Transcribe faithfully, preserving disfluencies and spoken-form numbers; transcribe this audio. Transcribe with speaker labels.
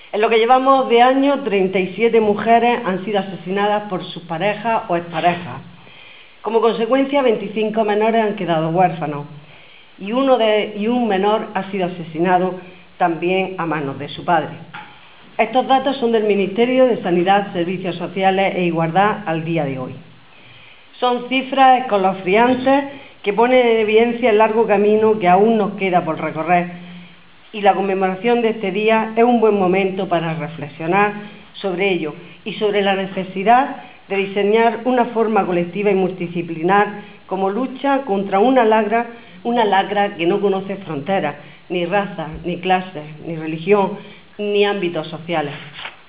Speaker 1: En lo que llevamos de año, treinta y siete mujeres han sido asesinadas por sus parejas o exparejas. Como consecuencia, veinticinco menores han quedado huérfanos y, uno de, y un menor ha sido asesinado también a manos de su padre. Estos datos son del Ministerio de Sanidad, Servicios Sociales e Igualdad al día de hoy. Son cifras escalofriantes que ponen en evidencia el largo camino que aún nos queda por recorrer, y la conmemoración de este día es un buen momento para reflexionar sobre ello y sobre la necesidad de diseñar una forma colectiva y multidisciplinar como lucha contra una lacra, una lacra que no conoce fronteras, ni razas, ni clases, ni religión, ni ámbitos sociales.